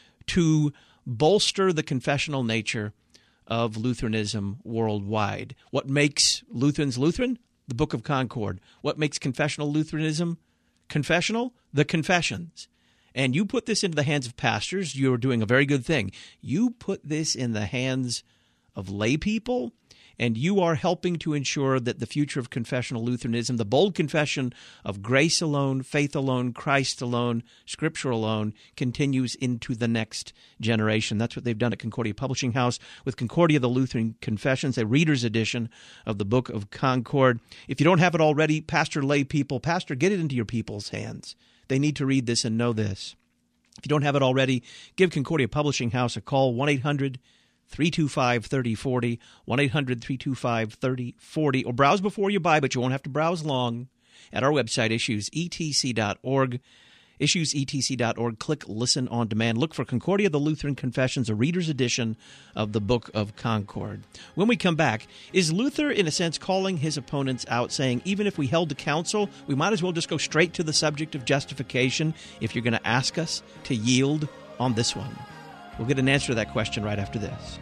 to bolster the confessional nature of Lutheranism worldwide. What makes Lutherans Lutheran? The Book of Concord. What makes confessional Lutheranism confessional? The Confessions. And you put this into the hands of pastors, you're doing a very good thing. You put this in the hands of lay people, and you are helping to ensure that the future of confessional Lutheranism, the bold confession of grace alone, faith alone, Christ alone, Scripture alone, continues into the next generation. That's what they've done at Concordia Publishing House with Concordia, the Lutheran Confessions, a reader's edition of the Book of Concord. If you don't have it already, pastor, lay people, pastor, get it into your people's hands. They need to read this and know this. If you don't have it already, give Concordia Publishing House a call, one eight hundred three two five three oh four oh, one eight hundred three two five three oh four oh, or browse before you buy, but you won't have to browse long, at our website, issues e t c dot org. issues e t c dot org. Click Listen on Demand. Look for Concordia, the Lutheran Confessions, a reader's edition of the Book of Concord. When we come back, is Luther, in a sense, calling his opponents out, saying, even if we held the council, we might as well just go straight to the subject of justification if you're going to ask us to yield on this one? We'll get an answer to that question right after this.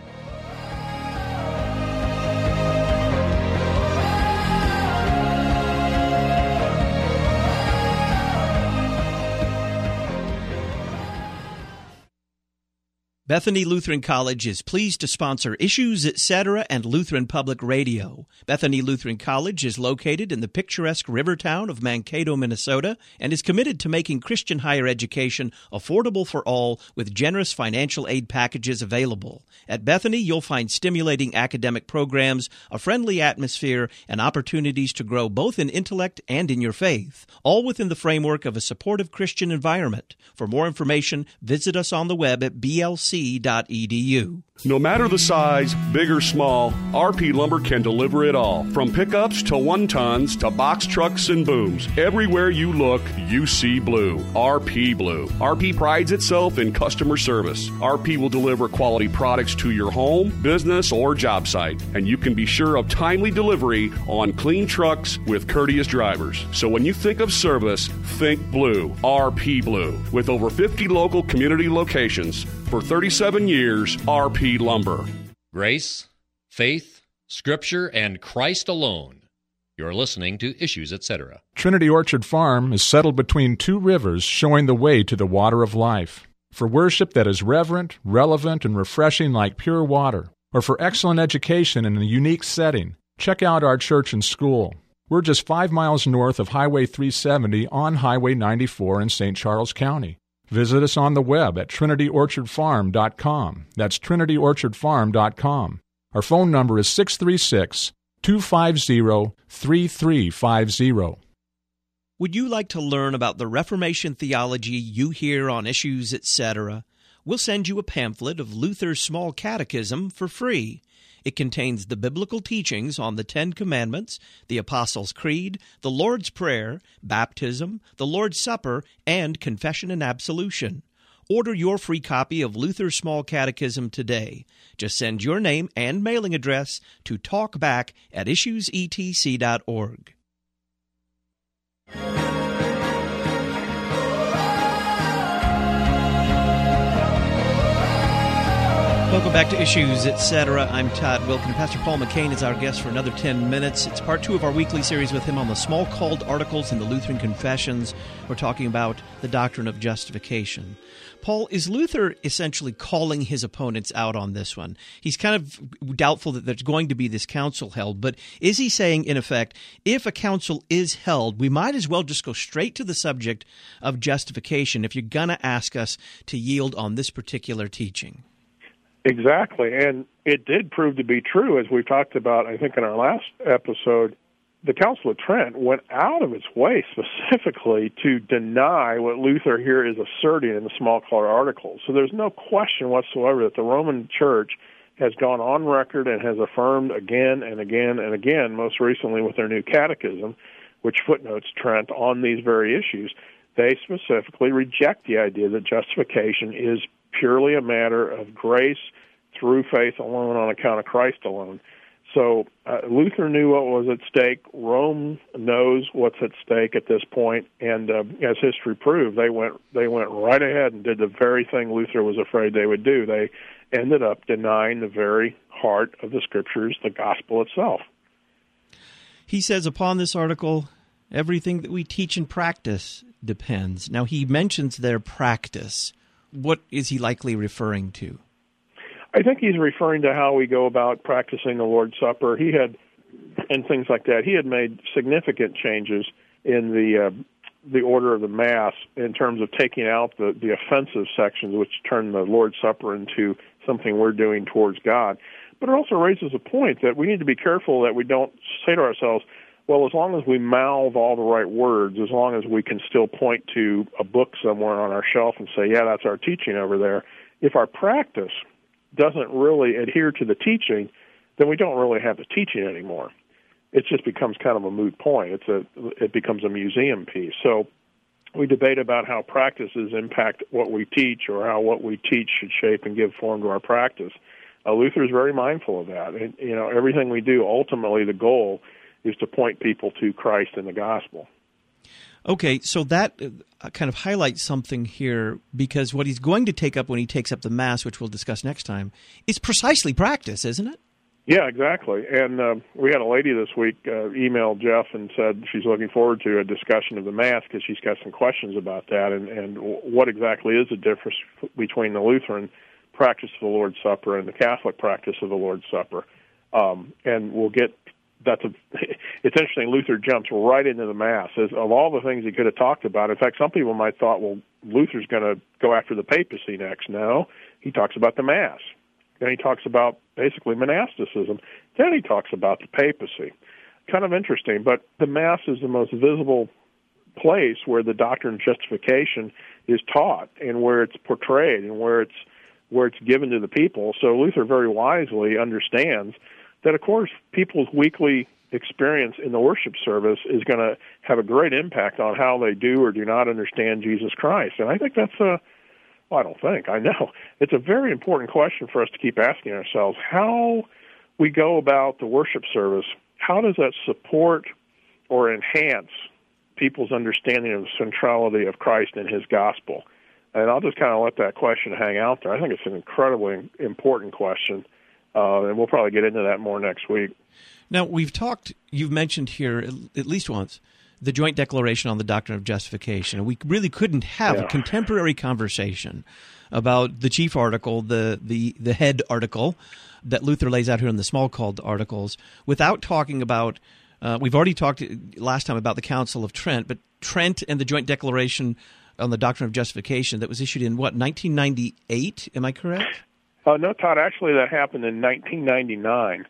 Bethany Lutheran College is pleased to sponsor Issues, et cetera and Lutheran Public Radio. Bethany Lutheran College is located in the picturesque river town of Mankato, Minnesota, and is committed to making Christian higher education affordable for all with generous financial aid packages available. At Bethany, you'll find stimulating academic programs, a friendly atmosphere, and opportunities to grow both in intellect and in your faith, all within the framework of a supportive Christian environment. For more information, visit us on the web at b l c dot e d u. No matter the size, big or small, R P Lumber can deliver it all. From pickups to one-tons to box trucks and booms. Everywhere you look, you see blue. R P Blue. R P prides itself in customer service. R P will deliver quality products to your home, business, or job site. And you can be sure of timely delivery on clean trucks with courteous drivers. So when you think of service, think blue. R P Blue. With over fifty local community locations. For thirty-seven years, R P Lumber. Grace, faith, Scripture, and Christ alone. You're listening to Issues, et cetera. Trinity Orchard Farm is settled between two rivers, showing the way to the water of life. For worship that is reverent, relevant, and refreshing like pure water, or for excellent education in a unique setting, check out our church and school. We're just five miles north of Highway three seventy on Highway ninety-four in Saint Charles County. Visit us on the web at trinity orchard farm dot com. That's trinity orchard farm dot com. Our phone number is six three six, two five zero, three three five zero. Would you like to learn about the Reformation theology you hear on Issues, et cetera? We'll send you a pamphlet of Luther's Small Catechism for free. It contains the biblical teachings on the Ten Commandments, the Apostles' Creed, the Lord's Prayer, baptism, the Lord's Supper, and confession and absolution. Order your free copy of Luther's Small Catechism today. Just send your name and mailing address to talkback at issues e t c dot org. Welcome Welcome back to Issues, et cetera. I'm Todd Wilken. Pastor Paul McCain is our guest for another ten minutes. It's part two of our weekly series with him on the Smalcald articles in the Lutheran Confessions. We're talking about the doctrine of justification. Paul, is Luther essentially calling his opponents out on this one? He's kind of doubtful that there's going to be this council held, but is he saying, in effect, if a council is held, we might as well just go straight to the subject of justification if you're going to ask us to yield on this particular teaching? Exactly, and it did prove to be true, as we talked about, I think, in our last episode. The Council of Trent went out of its way specifically to deny what Luther here is asserting in the Smalcald articles. So there's no question whatsoever that the Roman Church has gone on record and has affirmed again and again and again, most recently with their new catechism, which footnotes Trent on these very issues. They specifically reject the idea that justification is purely a matter of grace through faith alone on account of Christ alone. So uh, Luther knew what was at stake. Rome knows what's at stake at this point, and uh, as history proved, they went they went right ahead and did the very thing Luther was afraid they would do. They ended up denying the very heart of the Scriptures, the gospel itself. He says upon this article, everything that we teach and practice depends. Now, he mentions their practice. What is he likely referring to? I think he's referring to how we go about practicing the Lord's Supper. He had, and things like that. He had made significant changes in the uh, the order of the Mass in terms of taking out the, the offensive sections, which turn the Lord's Supper into something we're doing towards God. But it also raises a point that we need to be careful that we don't say to ourselves, well, as long as we mouth all the right words, as long as we can still point to a book somewhere on our shelf and say, yeah, that's our teaching over there, if our practice doesn't really adhere to the teaching, then we don't really have the teaching anymore. It just becomes kind of a moot point. It's a, it becomes a museum piece. So we debate about how practices impact what we teach or how what we teach should shape and give form to our practice. Uh, Luther is very mindful of that. And, you know, everything we do, ultimately the goal is to point people to Christ and the gospel. Okay, so that uh, kind of highlights something here, because what he's going to take up when he takes up the Mass, which we'll discuss next time, is precisely practice, isn't it? Yeah, exactly. And uh, we had a lady this week uh, email Jeff and said she's looking forward to a discussion of the Mass because she's got some questions about that and, and what exactly is the difference between the Lutheran practice of the Lord's Supper and the Catholic practice of the Lord's Supper. Um, and we'll get That's a, it's interesting, Luther jumps right into the Mass. As of all the things he could have talked about, in fact, some people might have thought, well, Luther's going to go after the papacy next. No, he talks about the Mass. Then he talks about basically monasticism. Then he talks about the papacy. Kind of interesting, but the Mass is the most visible place where the doctrine of justification is taught and where it's portrayed and where it's where it's given to the people. So Luther very wisely understands that, of course, people's weekly experience in the worship service is going to have a great impact on how they do or do not understand Jesus Christ. And I think that's a, well, I don't think, I know, it's a very important question for us to keep asking ourselves. How we go about the worship service, how does that support or enhance people's understanding of the centrality of Christ and his gospel? And I'll just kind of let that question hang out there. I think it's an incredibly important question. Uh, and we'll probably get into that more next week. Now, we've talked, you've mentioned here at least once, the joint declaration on the doctrine of justification. We really couldn't have yeah. a contemporary conversation about the chief article, the, the, the head article that Luther lays out here in the Smalcald articles, without talking about, uh, we've already talked last time about the Council of Trent, but Trent and the joint declaration on the doctrine of justification that was issued in, what, nineteen ninety-eight? Am I correct? Uh, no, Todd, actually that happened in nineteen ninety-nine.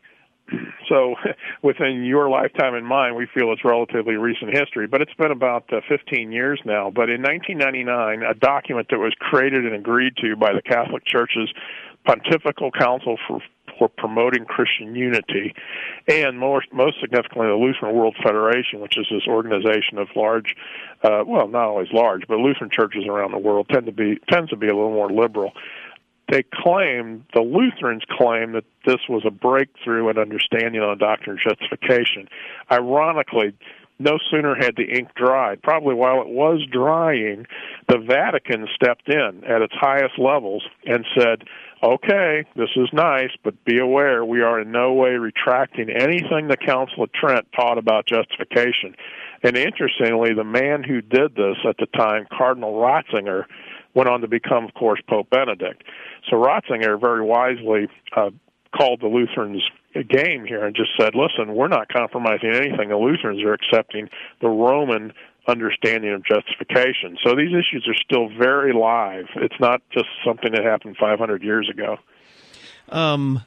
So within your lifetime and mine, we feel it's relatively recent history, but it's been about uh, fifteen years now. But in nineteen ninety-nine, a document that was created and agreed to by the Catholic Church's Pontifical Council for, for Promoting Christian Unity, and more, most significantly the Lutheran World Federation, which is this organization of large, uh, well, not always large, but Lutheran churches around the world tend to be tends to be a little more liberal. They claim, the Lutherans claim, that this was a breakthrough in understanding on the doctrine of justification. Ironically, no sooner had the ink dried, probably while it was drying, the Vatican stepped in at its highest levels and said, okay, this is nice, but be aware we are in no way retracting anything the Council of Trent taught about justification. And interestingly, the man who did this at the time, Cardinal Ratzinger, went on to become, of course, Pope Benedict. So Ratzinger very wisely uh, called the Lutherans game here and just said, listen, we're not compromising anything. The Lutherans are accepting the Roman understanding of justification. So these issues are still very live. It's not just something that happened five hundred years ago. Um,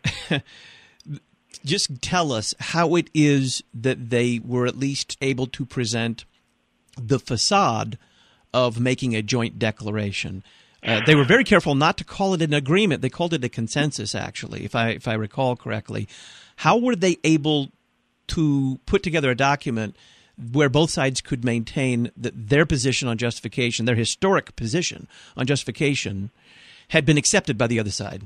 just tell us how it is that they were at least able to present the facade of making a joint declaration. Uh, they were very careful not to call it an agreement. They called it a consensus, actually, if I if I recall correctly. How were they able to put together a document where both sides could maintain that their position on justification, their historic position on justification, had been accepted by the other side?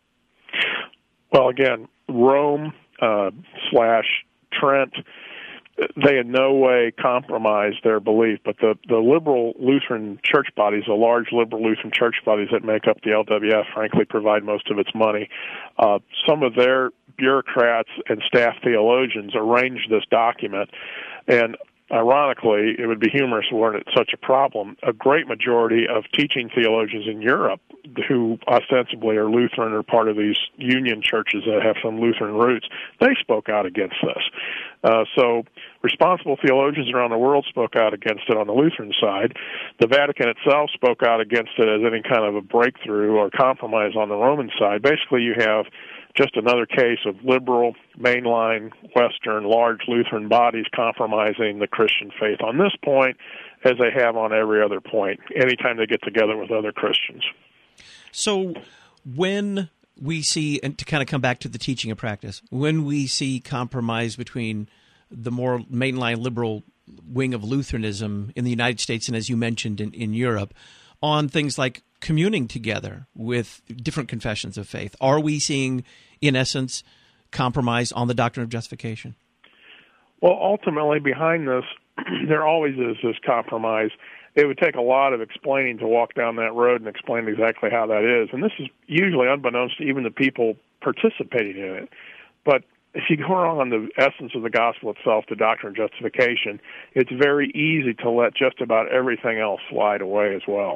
Well, again, Rome uh, slash Trent, they in no way compromised their belief, but the, the liberal Lutheran church bodies, the large liberal Lutheran church bodies that make up the L W F, frankly, provide most of its money. Uh, some of their bureaucrats and staff theologians arranged this document, and ironically, it would be humorous weren't it such a problem. A great majority of teaching theologians in Europe who ostensibly are Lutheran or part of these union churches that have some Lutheran roots, they spoke out against this. Uh, so responsible theologians around the world spoke out against it on the Lutheran side. The Vatican itself spoke out against it as any kind of a breakthrough or compromise on the Roman side. Basically, you have just another case of liberal, mainline, Western, large Lutheran bodies compromising the Christian faith on this point, as they have on every other point, anytime they get together with other Christians. So when we see, and to kind of come back to the teaching and practice, when we see compromise between the more mainline liberal wing of Lutheranism in the United States and, as you mentioned, in, in Europe, on things like communing together with different confessions of faith, are we seeing, in essence, compromise on the doctrine of justification? Well, ultimately, behind this, there always is this compromise. It would take a lot of explaining to walk down that road and explain exactly how that is. And this is usually unbeknownst to even the people participating in it. But if you go on the essence of the gospel itself, the doctrine of justification, it's very easy to let just about everything else slide away as well.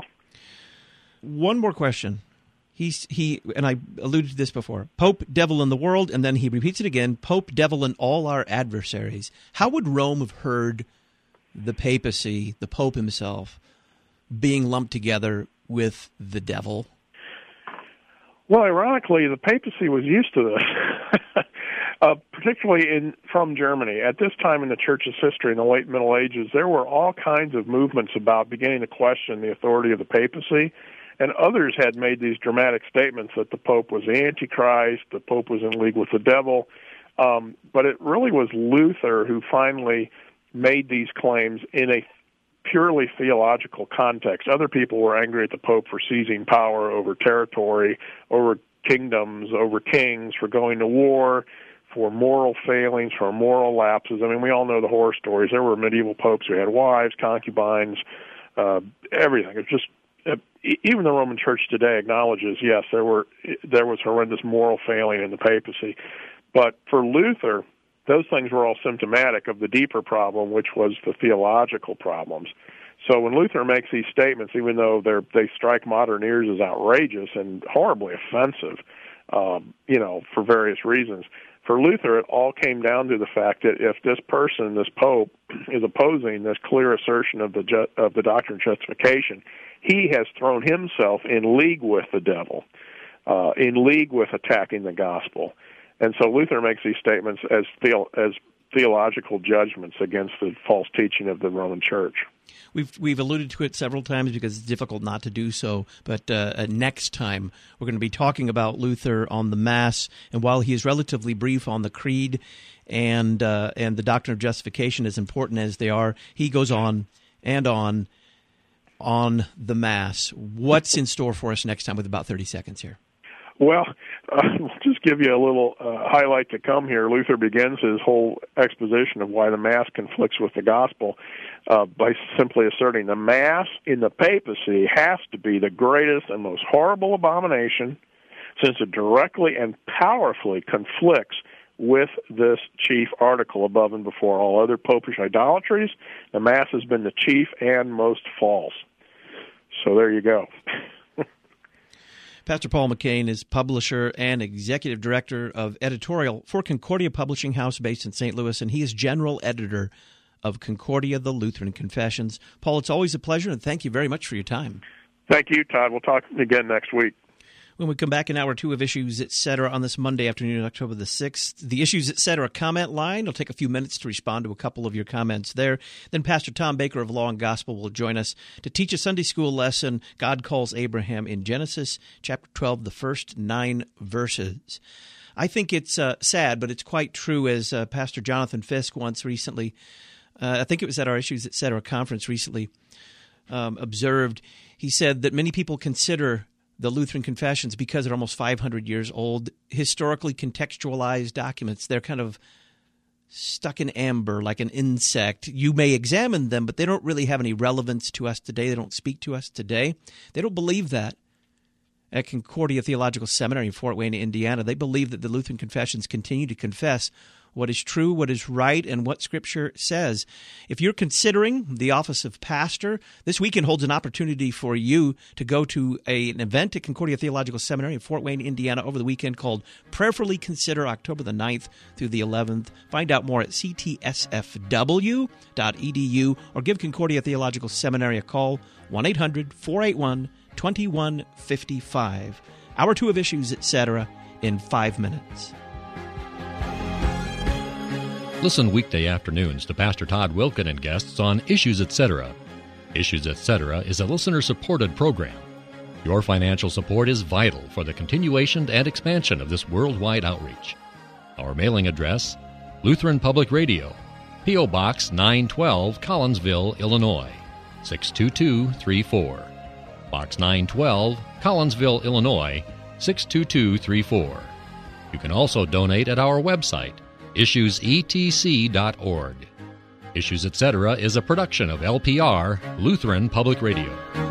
One more question. He's, he, and I alluded to this before, Pope, devil in the world, and then he repeats it again, Pope, devil, and all our adversaries. How would Rome have heard the papacy, the Pope himself, being lumped together with the devil? Well, ironically, the papacy was used to this, uh, particularly in from Germany. At this time in the Church's history, in the late Middle Ages, there were all kinds of movements about beginning to question the authority of the papacy, and others had made these dramatic statements that the Pope was the Antichrist, the Pope was in league with the devil, um, but it really was Luther who finally made these claims in a purely theological context. Other people were angry at the Pope for seizing power over territory, over kingdoms, over kings, for going to war, for moral failings, for moral lapses. I mean, we all know the horror stories. There were medieval popes who had wives, concubines, uh, everything. It's just uh, even the Roman Church today acknowledges, yes, there were there was horrendous moral failing in the papacy. But for Luther, those things were all symptomatic of the deeper problem, which was the theological problems. So when Luther makes these statements, even though they're, they strike modern ears as outrageous and horribly offensive, um, you know, for various reasons, for Luther it all came down to the fact that if this person, this Pope, is opposing this clear assertion of the ju- of the doctrine of justification, he has thrown himself in league with the devil, uh, in league with attacking the gospel. And so Luther makes these statements as theo- as theological judgments against the false teaching of the Roman Church. We've we've alluded to it several times because it's difficult not to do so. But uh, next time we're going to be talking about Luther on the Mass, and while he is relatively brief on the Creed and uh, and the doctrine of justification, as important as they are, he goes on and on on the Mass. What's in store for us next time? With about thirty seconds here. Well, uh, we'll just give you a little uh, highlight to come here. Luther begins his whole exposition of why the Mass conflicts with the Gospel uh, by simply asserting the Mass in the papacy has to be the greatest and most horrible abomination, since it directly and powerfully conflicts with this chief article above and before all other popish idolatries. The Mass has been the chief and most false. So there you go. Pastor Paul McCain is publisher and executive director of editorial for Concordia Publishing House based in Saint Louis, and he is general editor of Concordia, the Lutheran Confessions. Paul, it's always a pleasure, and thank you very much for your time. Thank you, Todd. We'll talk again next week. When we come back in hour two of Issues, et cetera, on this Monday afternoon, October the sixth, the Issues, et cetera, comment line. It'll take a few minutes to respond to a couple of your comments there. Then Pastor Tom Baker of Law and Gospel will join us to teach a Sunday school lesson, God Calls Abraham, in Genesis chapter twelve, the first nine verses. I think it's uh, sad, but it's quite true, as uh, Pastor Jonathan Fisk once recently, uh, I think it was at our Issues, et cetera, conference recently, um, observed. He said that many people consider the Lutheran Confessions, because they're almost five hundred years old, historically contextualized documents. They're kind of stuck in amber like an insect. You may examine them, but they don't really have any relevance to us today. They don't speak to us today. They don't believe that. At Concordia Theological Seminary in Fort Wayne, Indiana, they believe that the Lutheran Confessions continue to confess what is true, what is right, and what Scripture says. If you're considering the office of pastor, this weekend holds an opportunity for you to go to a, an event at Concordia Theological Seminary in Fort Wayne, Indiana over the weekend called Prayerfully Consider, October the ninth through the eleventh. Find out more at c t s f w dot e d u or give Concordia Theological Seminary a call, one eight hundred, four eight one, two one five five. Hour two of Issues, et cetera, in five minutes. Listen weekday afternoons to Pastor Todd Wilken and guests on Issues, et cetera. Issues, et cetera is a listener-supported program. Your financial support is vital for the continuation and expansion of this worldwide outreach. Our mailing address, Lutheran Public Radio, P O. Box nine twelve, Collinsville, Illinois, six two two three four. Box nine twelve, Collinsville, Illinois, six two two three four. You can also donate at our website, issues e t c dot org. Issues, et cetera is a production of L P R, Lutheran Public Radio.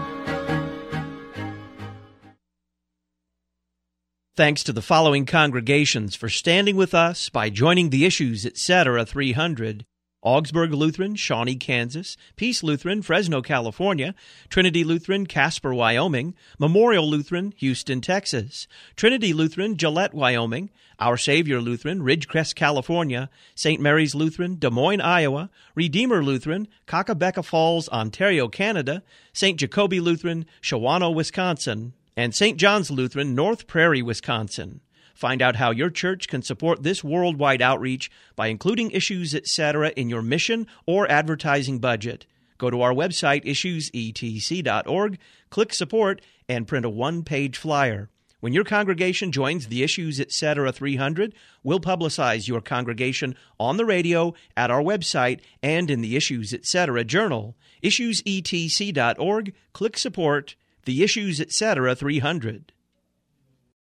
Thanks to the following congregations for standing with us by joining the Issues, et cetera, three hundred. Augsburg Lutheran, Shawnee, Kansas; Peace Lutheran, Fresno, California; Trinity Lutheran, Casper, Wyoming; Memorial Lutheran, Houston, Texas; Trinity Lutheran, Gillette, Wyoming; Our Savior Lutheran, Ridgecrest, California; Saint Mary's Lutheran, Des Moines, Iowa; Redeemer Lutheran, Kakabeka Falls, Ontario, Canada; Saint Jacobi Lutheran, Shawano, Wisconsin; and Saint John's Lutheran, North Prairie, Wisconsin. Find out how your church can support this worldwide outreach by including Issues, et cetera, in your mission or advertising budget. Go to our website, issues e t c dot org, click Support, and print a one-page flyer. When your congregation joins the Issues, et cetera, three hundred, we'll publicize your congregation on the radio, at our website, and in the Issues, et cetera journal. issues e t c dot org, click Support, the Issues, et cetera, three hundred.